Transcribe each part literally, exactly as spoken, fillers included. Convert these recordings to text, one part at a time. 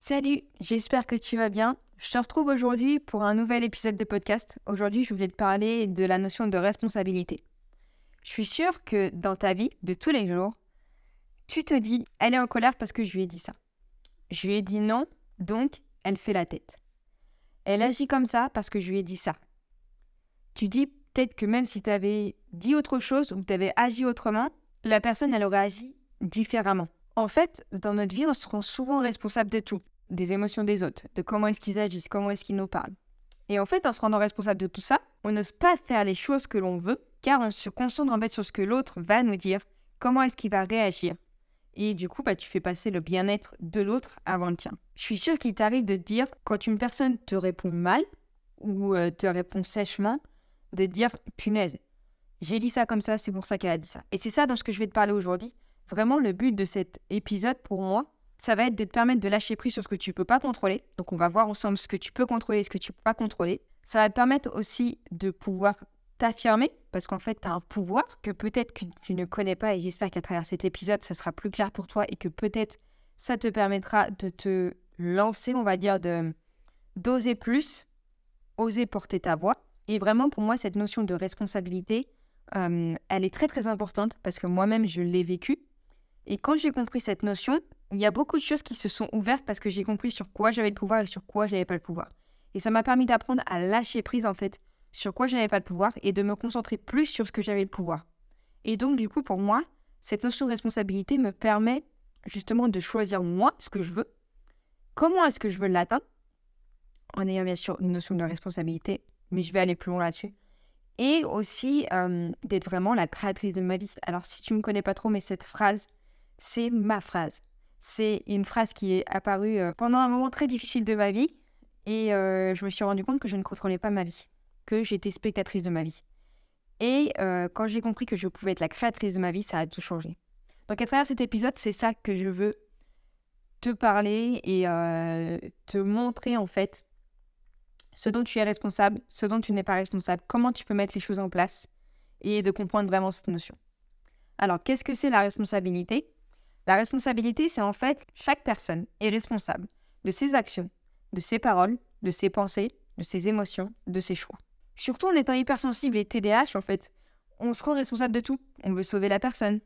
Salut, j'espère que tu vas bien. Je te retrouve aujourd'hui pour un nouvel épisode de podcast. Aujourd'hui, je voulais te parler de la notion de responsabilité. Je suis sûre que dans ta vie de tous les jours, tu te dis « elle est en colère parce que je lui ai dit ça ». Je lui ai dit non, donc elle fait la tête. Elle agit comme ça parce que je lui ai dit ça. Tu dis peut-être que même si tu avais dit autre chose ou que tu avais agi autrement, la personne, elle aurait agi différemment. En fait, dans notre vie, on se rend souvent responsable de tout, des émotions des autres, de comment est-ce qu'ils agissent, comment est-ce qu'ils nous parlent. Et en fait, en se rendant responsable de tout ça, on n'ose pas faire les choses que l'on veut, car on se concentre en fait sur ce que l'autre va nous dire, comment est-ce qu'il va réagir. Et du coup, bah, tu fais passer le bien-être de l'autre avant le tien. Je suis sûre qu'il t'arrive de te dire, quand une personne te répond mal, ou euh, te répond sèchement, de te dire « punaise, j'ai dit ça comme ça, c'est pour ça qu'elle a dit ça ». Et c'est ça dont ce que je vais te parler aujourd'hui. Vraiment, le but de cet épisode, pour moi, ça va être de te permettre de lâcher prise sur ce que tu ne peux pas contrôler. Donc, on va voir ensemble ce que tu peux contrôler et ce que tu ne peux pas contrôler. Ça va te permettre aussi de pouvoir t'affirmer, parce qu'en fait, tu as un pouvoir que peut-être que tu ne connais pas, et j'espère qu'à travers cet épisode, ça sera plus clair pour toi et que peut-être ça te permettra de te lancer, on va dire, de, d'oser plus, oser porter ta voix. Et vraiment, pour moi, cette notion de responsabilité, euh, elle est très, très importante parce que moi-même, je l'ai vécue. Et quand j'ai compris cette notion, il y a beaucoup de choses qui se sont ouvertes parce que j'ai compris sur quoi j'avais le pouvoir et sur quoi je n'avais pas le pouvoir. Et ça m'a permis d'apprendre à lâcher prise, en fait, sur quoi je n'avais pas le pouvoir et de me concentrer plus sur ce que j'avais le pouvoir. Et donc, du coup, pour moi, cette notion de responsabilité me permet justement de choisir moi ce que je veux, comment est-ce que je veux l'atteindre, en ayant bien sûr une notion de responsabilité, mais je vais aller plus loin là-dessus. Et aussi euh, d'être vraiment la créatrice de ma vie. Alors, si tu ne me connais pas trop, mais cette phrase, c'est ma phrase. C'est une phrase qui est apparue euh, pendant un moment très difficile de ma vie. Et euh, je me suis rendu compte que je ne contrôlais pas ma vie, que j'étais spectatrice de ma vie. Et euh, quand j'ai compris que je pouvais être la créatrice de ma vie, ça a tout changé. Donc, à travers cet épisode, c'est ça que je veux te parler et euh, te montrer, en fait, ce dont tu es responsable, ce dont tu n'es pas responsable, comment tu peux mettre les choses en place et de comprendre vraiment cette notion. Alors, qu'est-ce que c'est la responsabilité ? La responsabilité, c'est en fait chaque personne est responsable de ses actions, de ses paroles, de ses pensées, de ses émotions, de ses choix. Surtout en étant hypersensible et T D A H, en fait, on se rend responsable de tout. On veut sauver la personne.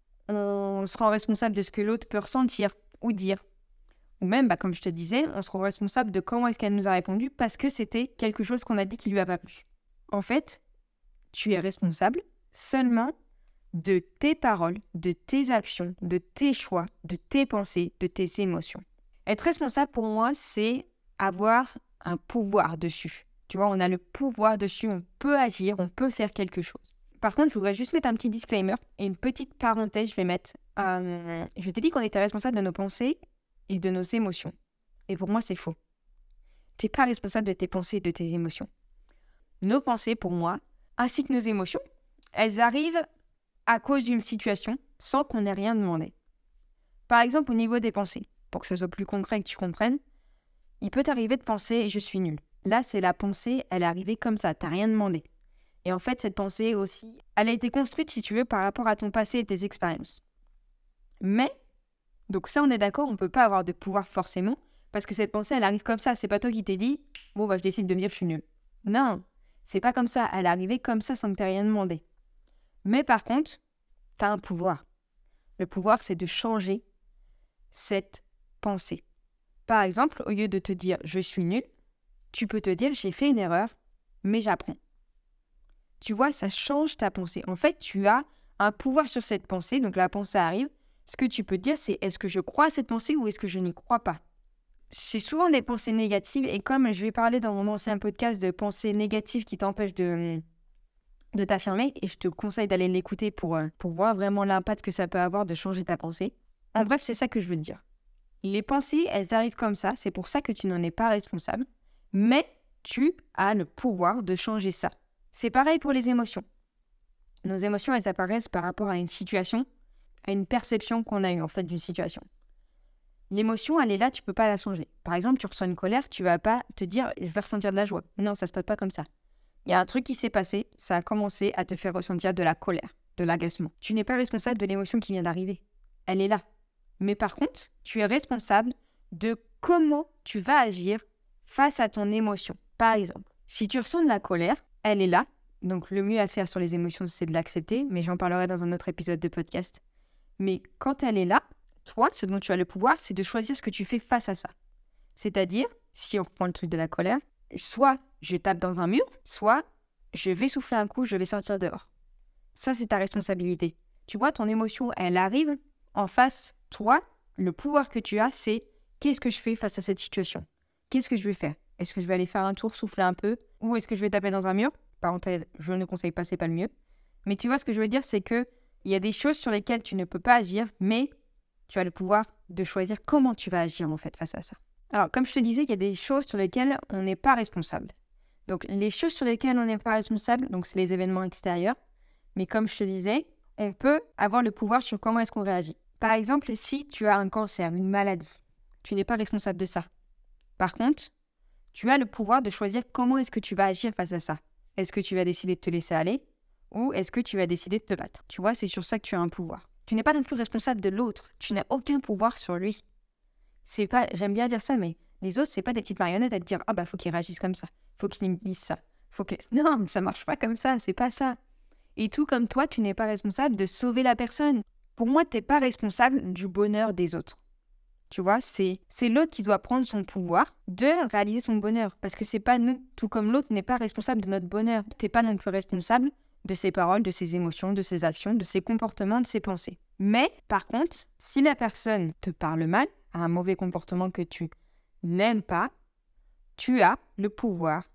On se rend responsable de ce que l'autre peut ressentir ou dire. Ou même, bah, comme je te disais, on se rend responsable de comment est-ce qu'elle nous a répondu parce que c'était quelque chose qu'on a dit qui lui a pas plu. En fait, tu es responsable seulement de tes paroles, de tes actions, de tes choix, de tes pensées, de tes émotions. Être responsable, pour moi, c'est avoir un pouvoir dessus. Tu vois, on a le pouvoir dessus, on peut agir, on peut faire quelque chose. Par contre, je voudrais juste mettre un petit disclaimer et une petite parenthèse, je vais mettre. Euh, je t'ai dit qu'on était responsable de nos pensées et de nos émotions. Et pour moi, c'est faux. Tu n'es pas responsable de tes pensées et de tes émotions. Nos pensées, pour moi, ainsi que nos émotions, elles arrivent à cause d'une situation sans qu'on n'ait rien demandé. Par exemple, au niveau des pensées, pour que ce soit plus concret et que tu comprennes, il peut t'arriver de penser « je suis nul ». Là, c'est la pensée, elle est arrivée comme ça, tu n'as rien demandé. Et en fait, cette pensée aussi, elle a été construite, si tu veux, par rapport à ton passé et tes expériences. Mais, donc ça, on est d'accord, on ne peut pas avoir de pouvoir forcément, parce que cette pensée, elle arrive comme ça. C'est pas toi qui t'es dit « bon, bah, je décide de me dire je suis nul ». Non, c'est pas comme ça. Elle est arrivée comme ça sans que tu aies rien demandé. Mais par contre, tu as un pouvoir. Le pouvoir, c'est de changer cette pensée. Par exemple, au lieu de te dire « je suis nul », tu peux te dire « j'ai fait une erreur, mais j'apprends ». Tu vois, ça change ta pensée. En fait, tu as un pouvoir sur cette pensée, donc la pensée arrive. Ce que tu peux te dire, c'est est-ce que je crois à cette pensée ou est-ce que je n'y crois pas ? C'est souvent des pensées négatives, et comme je vais parler dans mon ancien podcast de pensées négatives qui t'empêchent de... de t'affirmer, et je te conseille d'aller l'écouter pour, pour voir vraiment l'impact que ça peut avoir de changer ta pensée. En bref, c'est ça que je veux te dire. Les pensées, elles arrivent comme ça, c'est pour ça que tu n'en es pas responsable, mais tu as le pouvoir de changer ça. C'est pareil pour les émotions. Nos émotions, elles apparaissent par rapport à une situation, à une perception qu'on a eue en fait d'une situation. L'émotion, elle est là, tu peux pas la changer. Par exemple, tu ressens une colère, tu vas pas te dire « je vais ressentir de la joie ». Non, ça se passe pas comme ça. Il y a un truc qui s'est passé, ça a commencé à te faire ressentir de la colère, de l'agacement. Tu n'es pas responsable de l'émotion qui vient d'arriver. Elle est là. Mais par contre, tu es responsable de comment tu vas agir face à ton émotion. Par exemple, si tu ressens de la colère, elle est là. Donc, le mieux à faire sur les émotions, c'est de l'accepter. Mais j'en parlerai dans un autre épisode de podcast. Mais quand elle est là, toi, ce dont tu as le pouvoir, c'est de choisir ce que tu fais face à ça. C'est-à-dire, si on reprend le truc de la colère, soit je tape dans un mur, soit je vais souffler un coup, je vais sortir dehors. Ça, c'est ta responsabilité. Tu vois, ton émotion, elle arrive en face. Toi, le pouvoir que tu as, c'est qu'est-ce que je fais face à cette situation ? Qu'est-ce que je vais faire ? Est-ce que je vais aller faire un tour, souffler un peu ? Ou est-ce que je vais taper dans un mur ? Parenthèse, je ne conseille pas, c'est pas le mieux. Mais tu vois, ce que je veux dire, c'est que il y a des choses sur lesquelles tu ne peux pas agir, mais tu as le pouvoir de choisir comment tu vas agir, en fait, face à ça. Alors, comme je te disais, il y a des choses sur lesquelles on n'est pas responsable. Donc, les choses sur lesquelles on n'est pas responsable, donc c'est les événements extérieurs. Mais comme je te disais, on peut avoir le pouvoir sur comment est-ce qu'on réagit. Par exemple, si tu as un cancer, une maladie, tu n'es pas responsable de ça. Par contre, tu as le pouvoir de choisir comment est-ce que tu vas agir face à ça. Est-ce que tu vas décider de te laisser aller ou est-ce que tu vas décider de te battre ? Tu vois, c'est sur ça que tu as un pouvoir. Tu n'es pas non plus responsable de l'autre. Tu n'as aucun pouvoir sur lui. C'est pas, j'aime bien dire ça, mais les autres, c'est pas des petites marionnettes à te dire « Ah bah, faut qu'ils réagissent comme ça. Faut qu'ils me disent ça. Faut que... » Non, ça marche pas comme ça. C'est pas ça. Et tout comme toi, tu n'es pas responsable de sauver la personne. Pour moi, tu n'es pas responsable du bonheur des autres. Tu vois, c'est, c'est l'autre qui doit prendre son pouvoir de réaliser son bonheur. Parce que c'est pas nous, tout comme l'autre n'est pas responsable de notre bonheur. Tu n'es pas non plus responsable de ses paroles, de ses émotions, de ses actions, de ses comportements, de ses pensées. Mais, par contre, si la personne te parle mal, a un mauvais comportement que tu n'aimes pas, tu as le pouvoir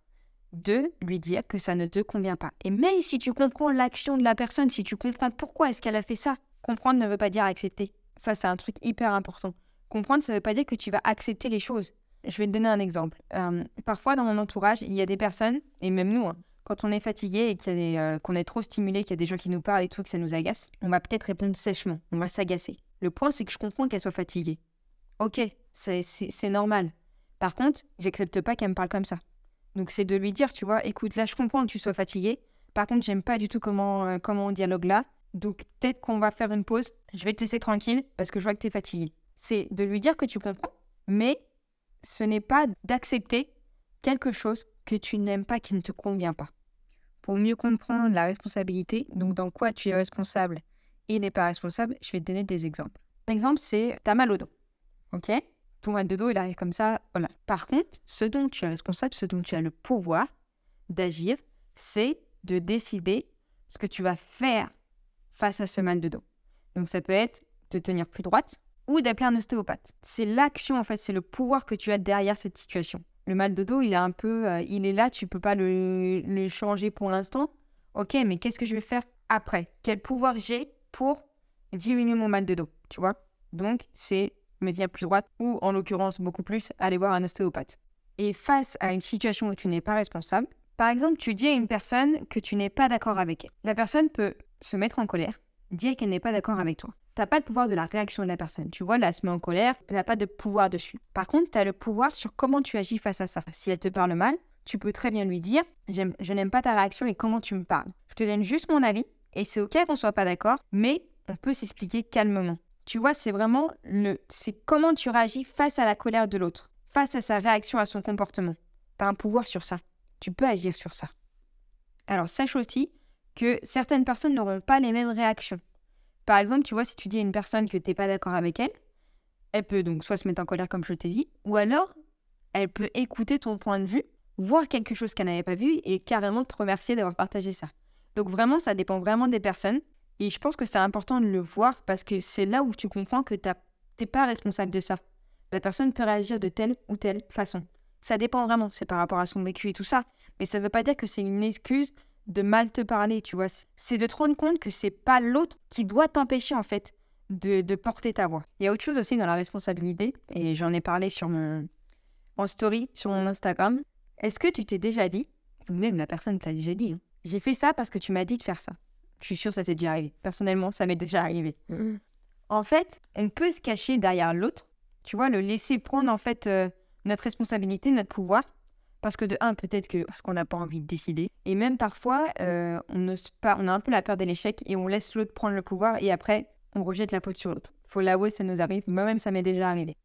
de lui dire que ça ne te convient pas. Et même si tu comprends l'action de la personne, si tu comprends pourquoi est-ce qu'elle a fait ça, comprendre ne veut pas dire accepter. Ça, c'est un truc hyper important. Comprendre, ça ne veut pas dire que tu vas accepter les choses. Je vais te donner un exemple. Euh, parfois, dans mon entourage, il y a des personnes, et même nous, hein, quand on est fatigué et qu'il y a des, euh, qu'on est trop stimulé, qu'il y a des gens qui nous parlent et tout, que ça nous agace, on va peut-être répondre sèchement, on va s'agacer. Le point, c'est que je comprends qu'elle soit fatiguée. Ok, c'est, c'est, c'est normal. Par contre, j'accepte pas qu'elle me parle comme ça. Donc, c'est de lui dire, tu vois, écoute, là, je comprends que tu sois fatigué. Par contre, j'aime pas du tout comment, euh, comment on dialogue là. Donc, peut-être qu'on va faire une pause. Je vais te laisser tranquille parce que je vois que tu es fatigué. C'est de lui dire que tu comprends, mais ce n'est pas d'accepter quelque chose que tu n'aimes pas, qui ne te convient pas. Pour mieux comprendre la responsabilité, donc dans quoi tu es responsable et n'est pas responsable, je vais te donner des exemples. L'exemple, c'est t'as mal au dos. Ok ? Ton mal de dos, il arrive comme ça, voilà. Par contre, ce dont tu es responsable, ce dont tu as le pouvoir d'agir, c'est de décider ce que tu vas faire face à ce mal de dos. Donc, ça peut être de tenir plus droite ou d'appeler un ostéopathe. C'est l'action, en fait, c'est le pouvoir que tu as derrière cette situation. Le mal de dos, il est un peu, euh, il est là, tu peux pas le, le changer pour l'instant. Ok, mais qu'est-ce que je vais faire après ? Quel pouvoir j'ai pour diminuer mon mal de dos, tu vois ? Donc, c'est me tenir plus droite ou, en l'occurrence, beaucoup plus, aller voir un ostéopathe. Et face à une situation où tu n'es pas responsable, par exemple, tu dis à une personne que tu n'es pas d'accord avec elle. La personne peut se mettre en colère, dire qu'elle n'est pas d'accord avec toi. Tu n'as pas le pouvoir de la réaction de la personne. Tu vois, là, elle se met en colère, tu n'as pas de pouvoir dessus. Par contre, tu as le pouvoir sur comment tu agis face à ça. Si elle te parle mal, tu peux très bien lui dire « Je n'aime pas ta réaction et comment tu me parles. Je te donne juste mon avis et c'est ok qu'on ne soit pas d'accord, mais on peut s'expliquer calmement. » Tu vois, c'est vraiment le, c'est comment tu réagis face à la colère de l'autre, face à sa réaction, à son comportement. Tu as un pouvoir sur ça. Tu peux agir sur ça. Alors, sache aussi que certaines personnes n'auront pas les mêmes réactions. Par exemple, tu vois, si tu dis à une personne que tu n'es pas d'accord avec elle, elle peut donc soit se mettre en colère comme je t'ai dit, ou alors elle peut écouter ton point de vue, voir quelque chose qu'elle n'avait pas vu et carrément te remercier d'avoir partagé ça. Donc vraiment, ça dépend vraiment des personnes. Et je pense que c'est important de le voir parce que c'est là où tu comprends que tu n'es pas responsable de ça. La personne peut réagir de telle ou telle façon. Ça dépend vraiment, c'est par rapport à son vécu et tout ça. Mais ça ne veut pas dire que c'est une excuse de mal te parler, tu vois. C'est de te rendre compte que c'est pas l'autre qui doit t'empêcher, en fait, de, de porter ta voix. Il y a autre chose aussi dans la responsabilité, et j'en ai parlé sur mon, en story, sur mon Instagram. Est-ce que tu t'es déjà dit, ou même la personne t'a déjà dit, hein, j'ai fait ça parce que tu m'as dit de faire ça. Je suis sûre que ça t'est déjà arrivé. Personnellement, ça m'est déjà arrivé. Mmh. En fait, on peut se cacher derrière l'autre, tu vois, le laisser prendre, en fait, euh, notre responsabilité, notre pouvoir. Parce que de un, peut-être que parce qu'on n'a pas envie de décider. Et même parfois, euh, on n'ose pas, on a un peu la peur de l'échec et on laisse l'autre prendre le pouvoir et après, on rejette la faute sur l'autre. Faut l'avouer, ça nous arrive. Moi-même, ça m'est déjà arrivé.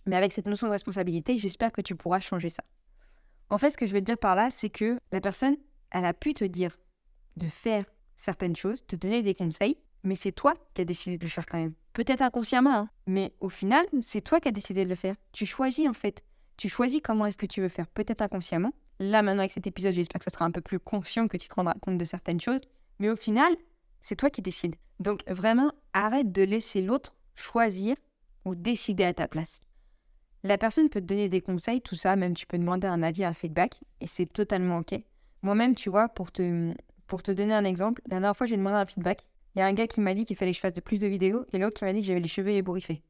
Mais avec cette notion de responsabilité, j'espère que tu pourras changer ça. En fait, ce que je veux te dire par là, c'est que la personne, elle a pu te dire de faire certaines choses, te donner des conseils, mais c'est toi qui as décidé de le faire quand même. Peut-être inconsciemment, hein, mais au final, c'est toi qui as décidé de le faire. Tu choisis en fait. Tu choisis comment est-ce que tu veux faire, peut-être inconsciemment. Là, maintenant, avec cet épisode, j'espère que ça sera un peu plus conscient, que tu te rendras compte de certaines choses. Mais au final, c'est toi qui décides. Donc, vraiment, arrête de laisser l'autre choisir ou décider à ta place. La personne peut te donner des conseils, tout ça, même tu peux demander un avis, un feedback, et c'est totalement OK. Moi-même, tu vois, pour te, pour te donner un exemple, la dernière fois, j'ai demandé un feedback. Il y a un gars qui m'a dit qu'il fallait que je fasse de plus de vidéos, et l'autre qui m'a dit que j'avais les cheveux ébouriffés.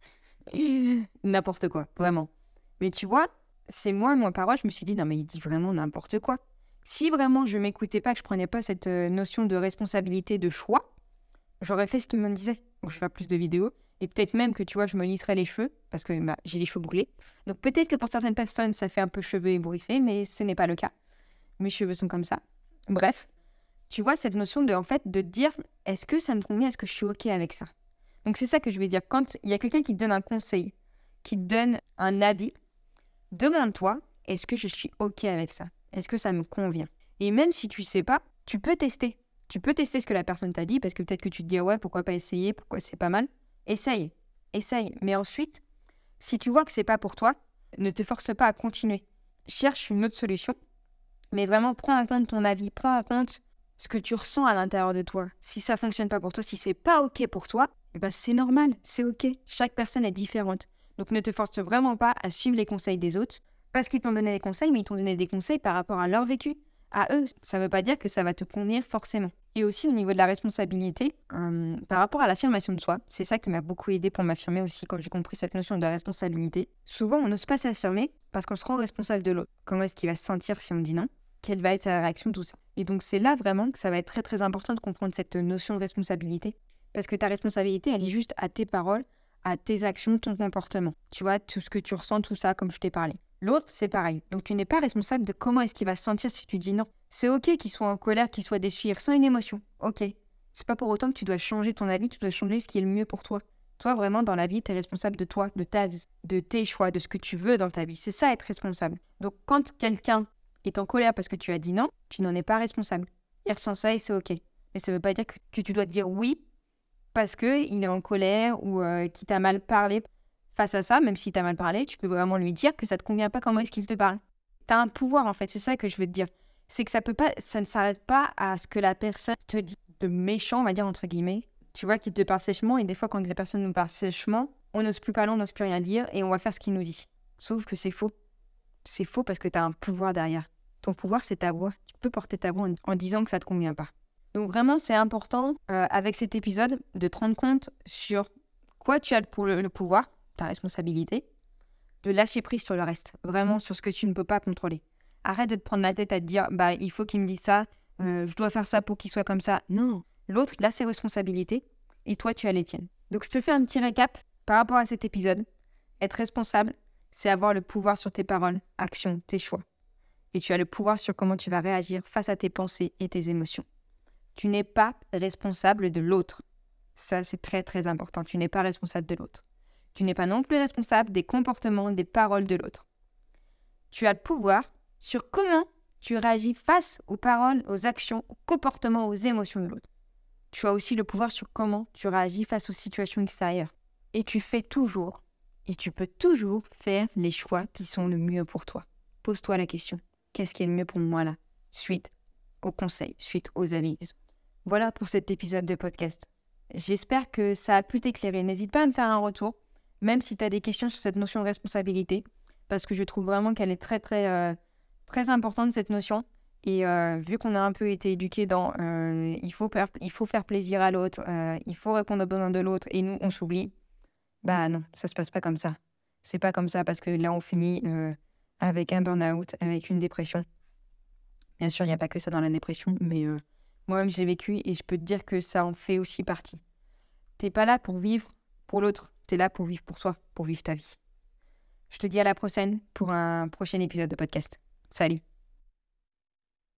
N'importe quoi, vraiment. Mais tu vois, c'est moi, mon parole, je me suis dit, non mais il dit vraiment n'importe quoi. Si vraiment je m'écoutais pas, que je prenais pas cette euh, notion de responsabilité, de choix, j'aurais fait ce qu'il me disait. Donc je fais plus de vidéos. Et peut-être même que, tu vois, je me lisserais les cheveux, parce que bah, j'ai les cheveux bouclés. Donc peut-être que pour certaines personnes, ça fait un peu cheveux ébouriffés, mais ce n'est pas le cas. Mes cheveux sont comme ça. Bref, tu vois, cette notion de, en fait, de dire, est-ce que ça me convient, est-ce que je suis OK avec ça? Donc c'est ça que je vais dire. Quand il y a quelqu'un qui te donne un conseil, qui te donne un avis, demande-toi, est-ce que je suis OK avec ça? Est-ce que ça me convient? Et même si tu ne sais pas, tu peux tester. Tu peux tester ce que la personne t'a dit, parce que peut-être que tu te dis, ouais, pourquoi pas essayer, pourquoi c'est pas mal. Essaye, essaye. Mais ensuite, si tu vois que c'est pas pour toi, ne te force pas à continuer. Cherche une autre solution, mais vraiment prends en compte ton avis, prends en compte ce que tu ressens à l'intérieur de toi. Si ça fonctionne pas pour toi, si c'est pas OK pour toi, eh ben c'est normal, c'est OK. Chaque personne est différente. Donc ne te force vraiment pas à suivre les conseils des autres, parce qu'ils t'ont donné des conseils, mais ils t'ont donné des conseils par rapport à leur vécu, à eux. Ça ne veut pas dire que ça va te convenir forcément. Et aussi au niveau de la responsabilité, euh, par rapport à l'affirmation de soi, c'est ça qui m'a beaucoup aidé pour m'affirmer aussi quand j'ai compris cette notion de responsabilité. Souvent, on n'ose pas s'affirmer parce qu'on se rend responsable de l'autre. Comment est-ce qu'il va se sentir si on dit non? Quelle va être sa réaction, tout ça. Et donc c'est là vraiment que ça va être très très important de comprendre cette notion de responsabilité, parce que ta responsabilité, elle est juste à tes paroles, à tes actions, ton comportement. Tu vois, tout ce que tu ressens, tout ça, comme je t'ai parlé. L'autre, c'est pareil. Donc, tu n'es pas responsable de comment est-ce qu'il va se sentir si tu dis non. C'est OK qu'il soit en colère, qu'il soit déçu, il ressent une émotion. OK. C'est pas pour autant que tu dois changer ton avis, tu dois changer ce qui est le mieux pour toi. Toi, vraiment, dans la vie, tu es responsable de toi, de ta vie, de tes choix, de ce que tu veux dans ta vie. C'est ça, être responsable. Donc, quand quelqu'un est en colère parce que tu as dit non, tu n'en es pas responsable. Il ressent ça et c'est OK. Mais ça ne veut pas dire que, que tu dois te dire oui parce qu'il est en colère ou euh, qu'il t'a mal parlé. Face à ça, même s'il t'a mal parlé, tu peux vraiment lui dire que ça ne te convient pas comment est-ce qu'il te parle. Tu as un pouvoir, en fait, c'est ça que je veux te dire. C'est que ça, peut pas, ça ne s'arrête pas à ce que la personne te dit de méchant, on va dire, entre guillemets. Tu vois, qu'il te parle sèchement, et des fois, quand les personnes nous parlent sèchement, on n'ose plus parler, on n'ose plus rien dire, et on va faire ce qu'il nous dit. Sauf que c'est faux. C'est faux parce que tu as un pouvoir derrière. Ton pouvoir, c'est ta voix. Tu peux porter ta voix en, en disant que ça ne te convient pas. Donc vraiment, c'est important, euh, avec cet épisode, de te rendre compte sur quoi tu as le, le, le pouvoir, ta responsabilité, de lâcher prise sur le reste, vraiment sur ce que tu ne peux pas contrôler. Arrête de te prendre la tête à te dire, bah il faut qu'il me dise ça, euh, je dois faire ça pour qu'il soit comme ça. Non, l'autre, il a ses responsabilités et toi, tu as les tiennes. Donc je te fais un petit récap par rapport à cet épisode. Être responsable, c'est avoir le pouvoir sur tes paroles, actions, tes choix. Et tu as le pouvoir sur comment tu vas réagir face à tes pensées et tes émotions. Tu n'es pas responsable de l'autre. Ça, c'est très très important. Tu n'es pas responsable de l'autre. Tu n'es pas non plus responsable des comportements, des paroles de l'autre. Tu as le pouvoir sur comment tu réagis face aux paroles, aux actions, aux comportements, aux émotions de l'autre. Tu as aussi le pouvoir sur comment tu réagis face aux situations extérieures. Et tu fais toujours, et tu peux toujours faire les choix qui sont le mieux pour toi. Pose-toi la question. Qu'est-ce qui est le mieux pour moi là? Suite aux conseils, suite aux avis des autres. Voilà pour cet épisode de podcast. J'espère que ça a pu t'éclairer. N'hésite pas à me faire un retour, même si tu as des questions sur cette notion de responsabilité, parce que je trouve vraiment qu'elle est très, très, euh, très importante, cette notion. Et euh, vu qu'on a un peu été éduqués dans euh, il faut faire, il faut faire plaisir à l'autre, euh, il faut répondre aux besoins de l'autre, et nous, on s'oublie, bah non, ça se passe pas comme ça. C'est pas comme ça, parce que là, on finit euh, avec un burn-out, avec une dépression. Bien sûr, il n'y a pas que ça dans la dépression, mais euh, moi-même, je l'ai vécu et je peux te dire que ça en fait aussi partie. T'es pas là pour vivre pour l'autre, t'es là pour vivre pour toi, pour vivre ta vie. Je te dis à la prochaine pour un prochain épisode de podcast. Salut!